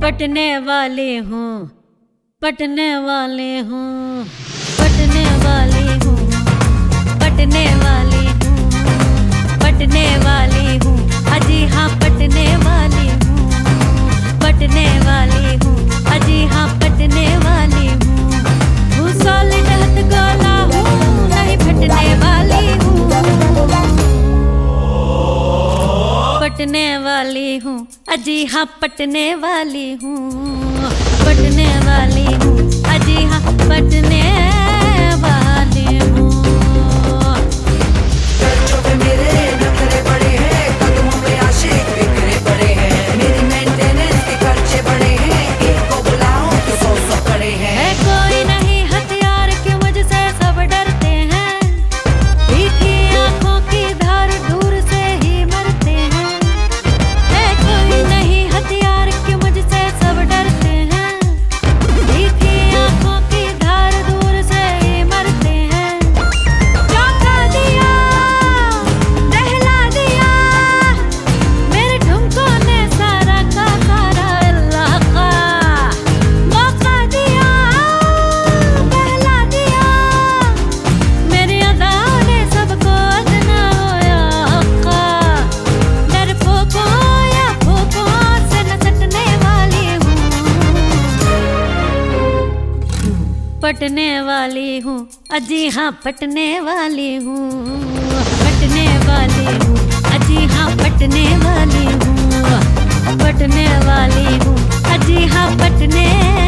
पटने वाली हूँ, पटने वाली हूँ, पटने वाली हूँ, पटने वाली हूँ, पटने वाली हूँ, अजी हाँ पटने वाली हूँ, पटने वाली हूँ, अजी हाँ पटने वाली हूँ सॉलिड हथ गोला हूँ, नहीं फटने वाली हूँ, पटने वाली हूँ, अजी हाँ पटने वाली हूँ, पटने वाली हूँ, अजी हाँ पटने वाली हूँ। चर्चों पे मेरे नखरे बड़े हैं, कदमों पे आशिक बिखरे पड़े हैं, मेरी मेंटेनेंस के खर्चे बड़े हैं, एक को बुलाऊं तो 100 खड़े हैं। है कोई नहीं हथियार कि मुझसे सब डरते हैं, तीखी आंखों की धार दूर से ही मरते हैं। है कोई नहीं हथियार कि मुझसे सब डरते हैं, तीखी आंखों की धार दूर से ही मरते हैं। चौंका दिया, दहला दिया, मेरे ठुमकों ने सारा का सारा इलाका मौका दिया, बहला दिया, मेरी अदाओं ने सबको अदना होया हक्का। डरपोकों या भूखों से न सटने वाली हूँ, पटने वाली हूँ, अजी हाँ पटने वाली हूँ, पटने वाली हूँ, अजी हाँ पटने वाली हूँ, पटने वाली हूँ, अजी हाँ पटने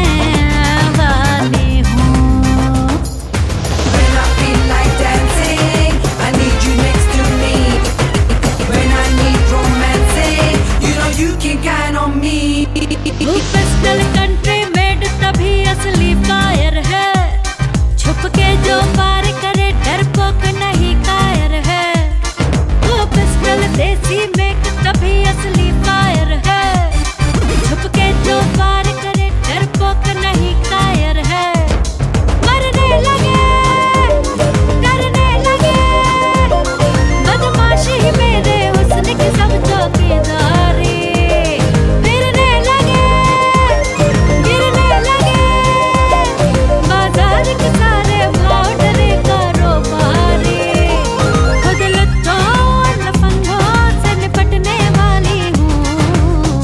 वाली हूँ। When I feel like dancing, I need you next to me. When I need romancing, you know you can count on me. वो पिस्टल कंट्री मेड तभी असली फायर है, छुप के जो पार करे डरपोक नहीं कायर है। वो पिस्टल देसी मेड तभी असली फायर है, छुप के जो पार करे डरपोक नहीं कायर है। मरने लगे, डरने लगे, बदमाशी मेरे हुस्न की सब चौकीदारी। फिरने लगे, गिरने लगे, बाजार के सारे भाव डरे कारोबारी। खुद लुत्थों और लफंगों से निपटने वाली हूँ,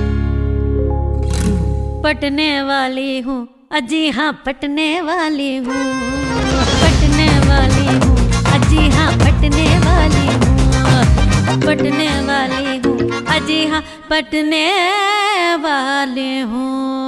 पटने वाली हूँ, अजी हाँ पटने वाली हूँ, पटने वाली हूँ, अजी हाँ पटने वाली हूँ, पटने वाली हूँ, अजी हाँ पटने वाली हूँ।